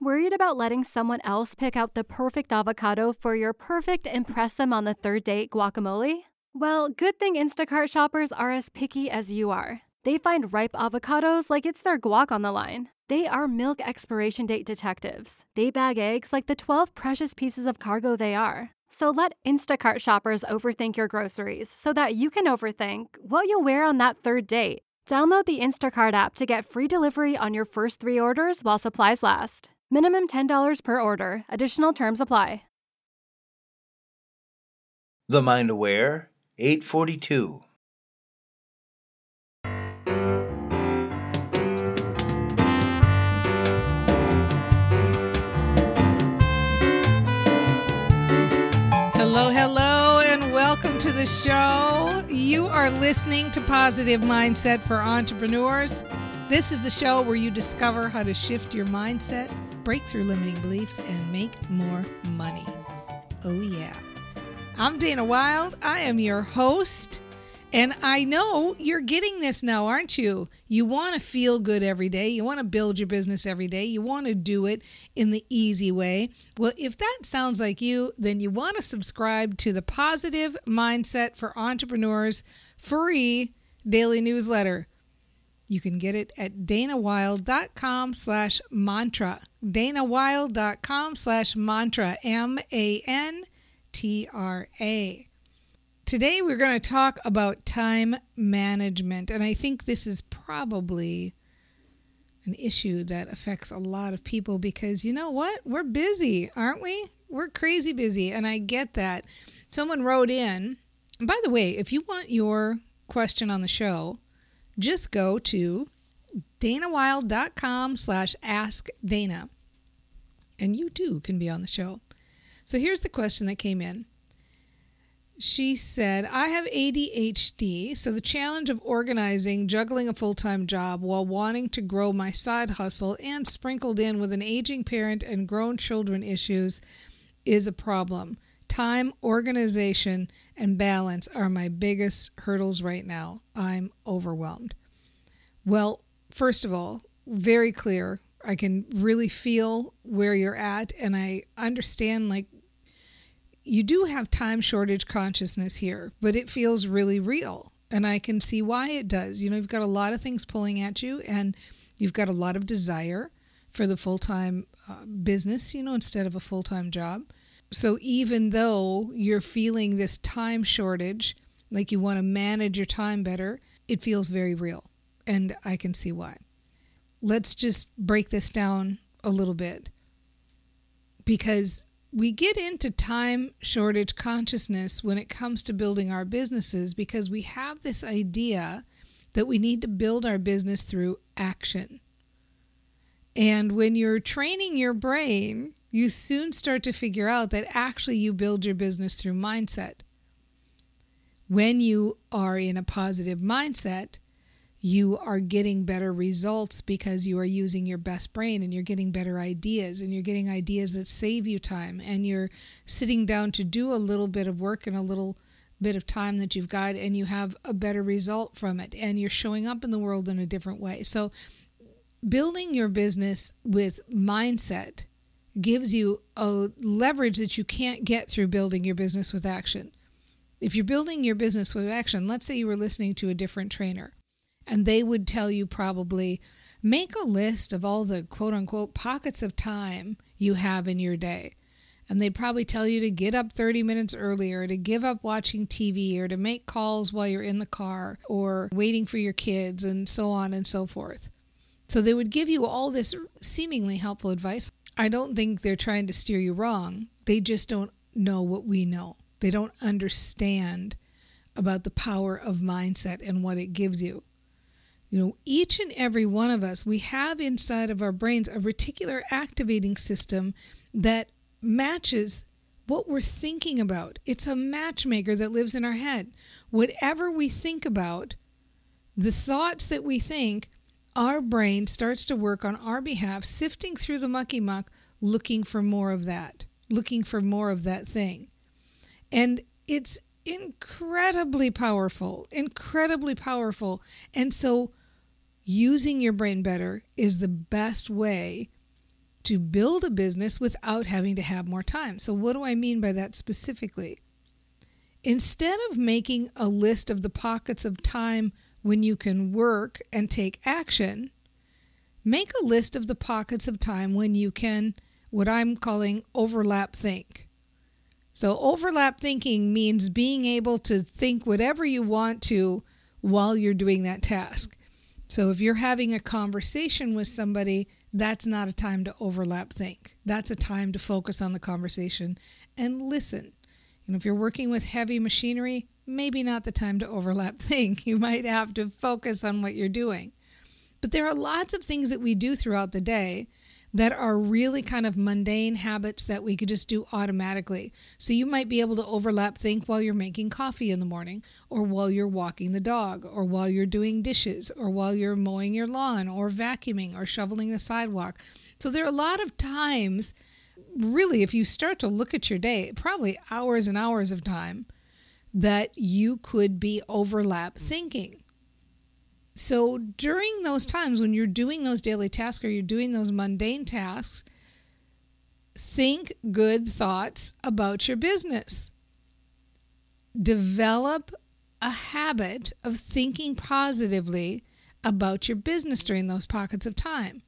Worried about letting someone else pick out the perfect avocado for your perfect impress them on the third date guacamole? Well, good thing Instacart shoppers are as picky as you are. They find ripe avocados like it's their guac on the line. They are milk expiration date detectives. They bag eggs like the 12 precious pieces of cargo they are. So let Instacart shoppers overthink your groceries so that you can overthink what you'll wear on that third date. Download the Instacart app to get free delivery on your first 3 orders while supplies last. Minimum $10 per order. Additional terms apply. The Mind Aware, 842. Hello, and welcome to the show. You are listening to Positive Mindset for Entrepreneurs. This is the show where you discover how to shift your mindset, break through limiting beliefs, and make more money. Oh, yeah. I'm Dana Wilde. I am your host, and I know you're getting this now, aren't you? You want to feel good every day. You want to build your business every day. You want to do it in the easy way. Well, if that sounds like you, then you want to subscribe to the Positive Mindset for Entrepreneurs free daily newsletter. You can get it at danawilde.com/mantra. danawilde.com/mantra. MANTRA. Today we're going to talk about time management, and I think this is probably an issue that affects a lot of people because you know what? We're busy, aren't we? We're crazy busy, and I get that. Someone wrote in, and by the way, if you want your question on the show, just go to danawilde.com/askdana, and you too can be on the show. So here's the question that came in. She said, I have ADHD, so the challenge of organizing, juggling a full-time job while wanting to grow my side hustle and sprinkled in with an aging parent and grown children issues is a problem. Time, organization, and balance are my biggest hurdles right now. I'm overwhelmed. Well, first of all, very clear. I can really feel where you're at, and I understand, like, you do have time shortage consciousness here, but it feels really real, and I can see why it does. You know, you've got a lot of things pulling at you, and you've got a lot of desire for the full-time business, you know, instead of a full-time job. So even though you're feeling this time shortage, like you want to manage your time better, it feels very real, and I can see why. Let's just break this down a little bit, because we get into time shortage consciousness when it comes to building our businesses because we have this idea that we need to build our business through action. And when you're training your brain, you soon start to figure out that actually you build your business through mindset. When you are in a positive mindset, you are getting better results because you are using your best brain and you're getting better ideas and you're getting ideas that save you time and you're sitting down to do a little bit of work in a little bit of time that you've got and you have a better result from it and you're showing up in the world in a different way. So building your business with mindset gives you a leverage that you can't get through building your business with action. If you're building your business with action, let's say you were listening to a different trainer, and they would tell you probably, make a list of all the quote-unquote pockets of time you have in your day. And they'd probably tell you to get up 30 minutes earlier, to give up watching TV, or to make calls while you're in the car, or waiting for your kids, and so on and so forth. So they would give you all this seemingly helpful advice. I don't think they're trying to steer you wrong. They just don't know what we know. They don't understand about the power of mindset and what it gives you. You know, each and every one of us, we have inside of our brains a reticular activating system that matches what we're thinking about. It's a matchmaker that lives in our head. Whatever we think about, the thoughts that we think, our brain starts to work on our behalf, sifting through the mucky muck, looking for more of that thing. And it's incredibly powerful. And so using your brain better is the best way to build a business without having to have more time. So what do I mean by that specifically? Instead of making a list of the pockets of time when you can work and take action, make a list of the pockets of time when you can, what I'm calling overlap think. So overlap thinking means being able to think whatever you want to while you're doing that task. So if you're having a conversation with somebody, that's not a time to overlap think. That's a time to focus on the conversation and listen. And if you're working with heavy machinery, maybe not the time to overlap think. You might have to focus on what you're doing. But there are lots of things that we do throughout the day that are really kind of mundane habits that we could just do automatically. So you might be able to overlap think while you're making coffee in the morning, or while you're walking the dog, or while you're doing dishes, or while you're mowing your lawn, or vacuuming, or shoveling the sidewalk. So there are a lot of times, really, if you start to look at your day, probably hours and hours of time that you could be overlap thinking. So during those times when you're doing those daily tasks or you're doing those mundane tasks, think good thoughts about your business. Develop a habit of thinking positively about your business during those pockets of time.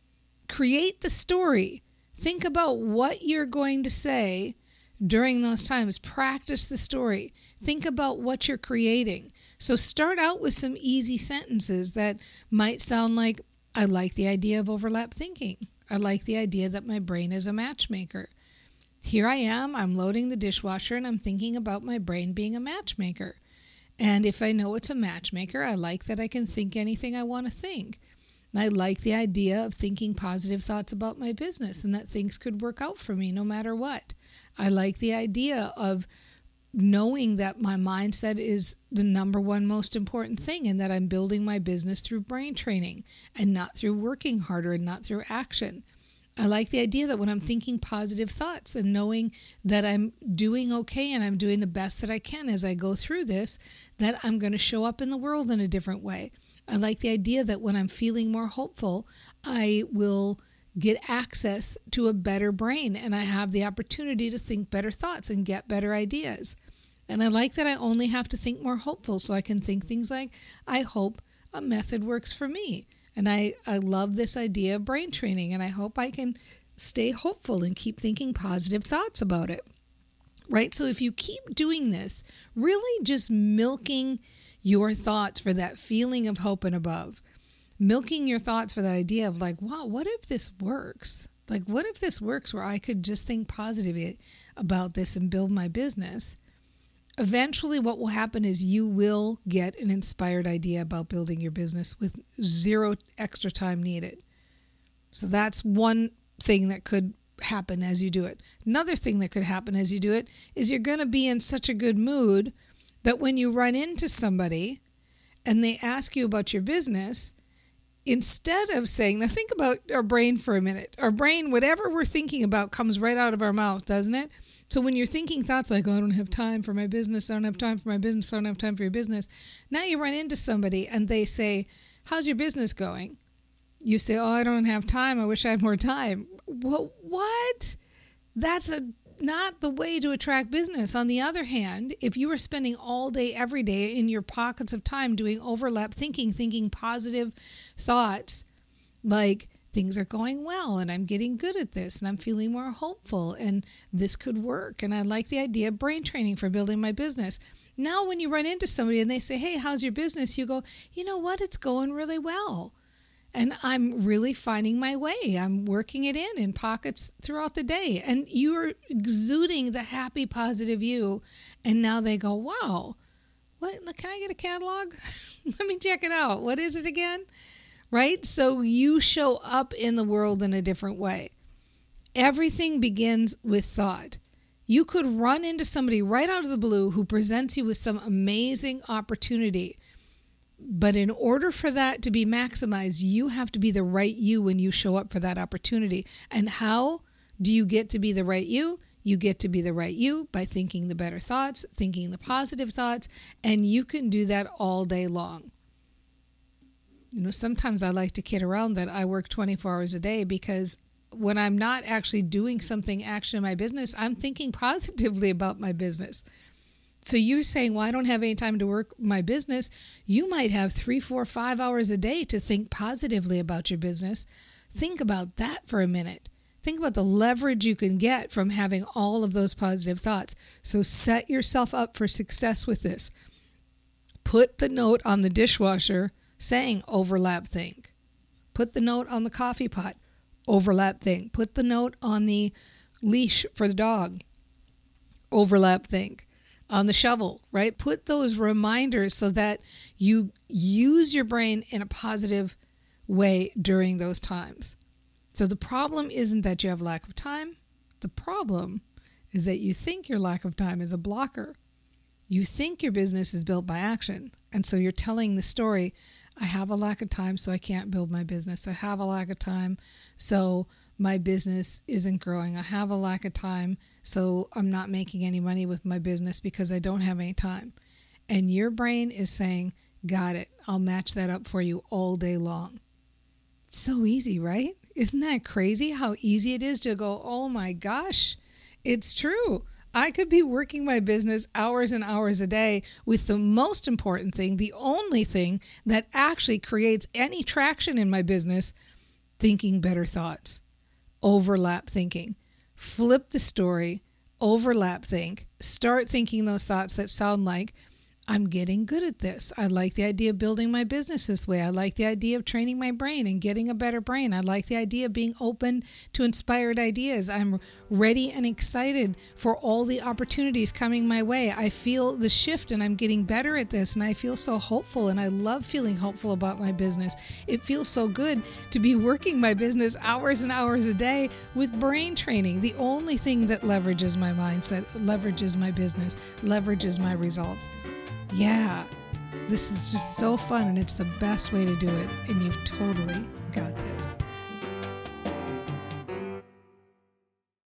Create the story. Think about what you're going to say during those times. Practice the story. Think about what you're creating. So start out with some easy sentences that might sound like, I like the idea of overlap thinking. I like the idea that my brain is a matchmaker. Here I am, I'm loading the dishwasher and I'm thinking about my brain being a matchmaker. And if I know it's a matchmaker, I like that I can think anything I want to think. I like the idea of thinking positive thoughts about my business and that things could work out for me no matter what. I like the idea of knowing that my mindset is the number one most important thing and that I'm building my business through brain training and not through working harder and not through action. I like the idea that when I'm thinking positive thoughts and knowing that I'm doing okay and I'm doing the best that I can as I go through this, that I'm going to show up in the world in a different way. I like the idea that when I'm feeling more hopeful, I will get access to a better brain and I have the opportunity to think better thoughts and get better ideas. And I like that I only have to think more hopeful, so I can think things like, I hope a method works for me. And I love this idea of brain training, and I hope I can stay hopeful and keep thinking positive thoughts about it. Right? So if you keep doing this, really just milking your thoughts for that feeling of hope and above, milking your thoughts for that idea of like, wow, what if this works? Like, what if this works where I could just think positively about this and build my business? Eventually, what will happen is you will get an inspired idea about building your business with zero extra time needed. So that's one thing that could happen as you do it. Another thing that could happen as you do it is you're going to be in such a good mood that when you run into somebody and they ask you about your business, instead of saying, now think about our brain for a minute. Our brain, whatever we're thinking about comes right out of our mouth, doesn't it? So when you're thinking thoughts like, oh, I don't have time for my business, I don't have time for my business, I don't have time for your business. Now you run into somebody and they say, how's your business going? You say, oh, I don't have time. I wish I had more time. Well, what? That's not the way to attract business. On the other hand, if you are spending all day, every day in your pockets of time doing overlap thinking positive thoughts like, things are going well and I'm getting good at this and I'm feeling more hopeful and this could work and I like the idea of brain training for building my business. Now when you run into somebody and they say, hey, how's your business? You go, you know what? It's going really well. And I'm really finding my way. I'm working it in pockets throughout the day. And you're exuding the happy, positive you. And now they go, wow, what? Can I get a catalog? Let me check it out. What is it again? Right? So you show up in the world in a different way. Everything begins with thought. You could run into somebody right out of the blue who presents you with some amazing opportunity. But in order for that to be maximized, you have to be the right you when you show up for that opportunity. And how do you get to be the right you? You get to be the right you by thinking the better thoughts, thinking the positive thoughts, and you can do that all day long. You know, sometimes I like to kid around that I work 24 hours a day because when I'm not actually doing something action in my business, I'm thinking positively about my business. So you're saying, well, I don't have any time to work my business. You might have 3, 4, 5 hours a day to think positively about your business. Think about that for a minute. Think about the leverage you can get from having all of those positive thoughts. So set yourself up for success with this. Put the note on the dishwasher saying overlap think. Put the note on the coffee pot, overlap think. Put the note on the leash for the dog, overlap think. On the shovel, right? Put those reminders so that you use your brain in a positive way during those times. So the problem isn't that you have lack of time. The problem is that you think your lack of time is a blocker. You think your business is built by action. And so you're telling the story, I have a lack of time, so I can't build my business. I have a lack of time, so my business isn't growing. I have a lack of time, so I'm not making any money with my business because I don't have any time. And your brain is saying, got it. I'll match that up for you all day long. So easy, right? Isn't that crazy how easy it is to go, oh my gosh, it's true. I could be working my business hours and hours a day with the most important thing, the only thing that actually creates any traction in my business, thinking better thoughts. Overlap thinking. Flip the story, overlap think, start thinking those thoughts that sound like, I'm getting good at this. I like the idea of building my business this way. I like the idea of training my brain and getting a better brain. I like the idea of being open to inspired ideas. I'm ready and excited for all the opportunities coming my way. I feel the shift and I'm getting better at this, and I feel so hopeful, and I love feeling hopeful about my business. It feels so good to be working my business hours and hours a day with brain training. The only thing that leverages my mindset, leverages my business, leverages my results. Yeah, this is just so fun, and it's the best way to do it, and you've totally got this.